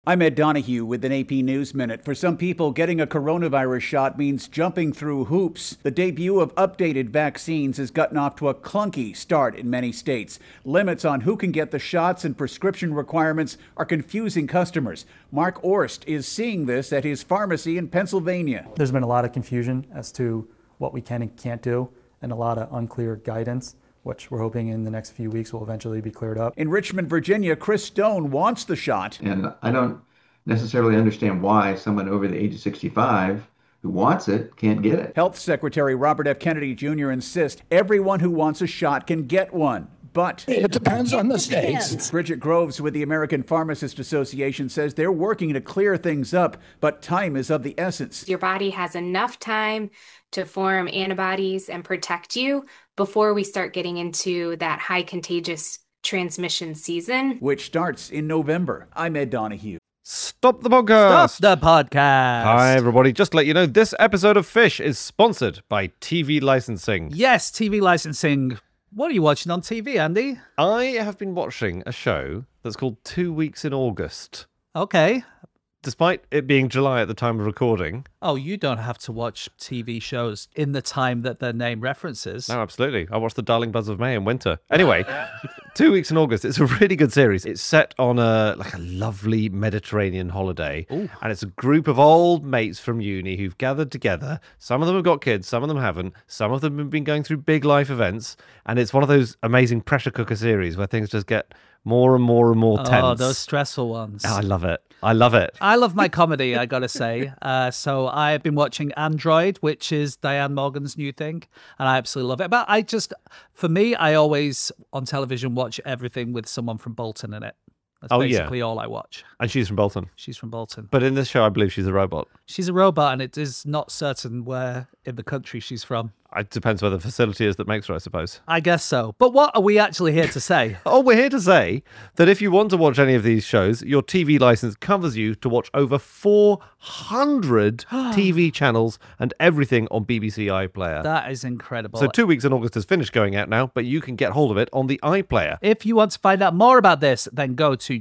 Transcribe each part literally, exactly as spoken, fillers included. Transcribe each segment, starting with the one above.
I'm Ed Donahue with an A P News Minute. For some people, getting a coronavirus shot means jumping through hoops. The debut of updated vaccines has gotten off to a clunky start in many states. Limits on who can get the shots and prescription requirements are confusing customers. Mark Orst is seeing this at his pharmacy in Pennsylvania. There's been a lot of confusion as to what we can and can't do, and a lot of unclear guidance, which we're hoping in the next few weeks will eventually be cleared up. In Richmond, Virginia, Chris Stone wants the shot. And I don't necessarily understand why someone over the age of sixty-five who wants it can't get it. Health Secretary Robert F. Kennedy Junior insists everyone who wants a shot can get one. But it depends on the states. Bridget Groves with the American Pharmacist Association says they're working to clear things up, but time is of the essence. Your body has enough time to form antibodies and protect you before we start getting into that high contagious transmission season, which starts in November. I'm Ed Donahue. Stop the podcast. Stop the podcast. Hi, everybody. Just to let you know, this episode of Fish is sponsored by T V licensing. Yes, T V licensing. What are you watching on T V, Andy? I have been watching a show that's called Two Weeks in August. Okay. Despite it being July at the time of recording. Oh, you don't have to watch T V shows in the time that their name references. No, absolutely. I watched The Darling Buzz of May in winter. Anyway, Two Weeks in August. It's a really good series. It's set on a like a lovely Mediterranean holiday. Ooh. And it's a group of old mates from uni who've gathered together. Some of them have got kids, some of them haven't. Some of them have been going through big life events. And it's one of those amazing pressure cooker series where things just get more and more and more tense. Oh, those stressful ones. Oh, I love it. I love it. I love my comedy, I gotta say. Uh, so I've been watching Android, which is Diane Morgan's new thing, and I absolutely love it. But I just, for me, I always, on television, watch everything with someone from Bolton in it. That's oh, basically yeah. all I watch. And she's from Bolton. She's from Bolton. But in this show, I believe she's a robot. She's a robot, and it is not certain where in the country she's from. It depends where the facility is that makes her, I suppose. I guess so. But what are we actually here to say? Oh, we're here to say that if you want to watch any of these shows, your T V license covers you to watch over four hundred T V channels and everything on B B C iPlayer. That is incredible. So Two Weeks in August has finished going out now, but you can get hold of it on the iPlayer. If you want to find out more about this, then go to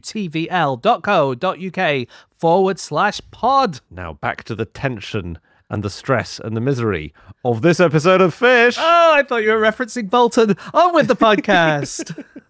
tvl.co.uk forward slash pod. Now back to the tension and the stress and the misery of this episode of Fish. Oh, I thought you were referencing Bolton. On with the podcast.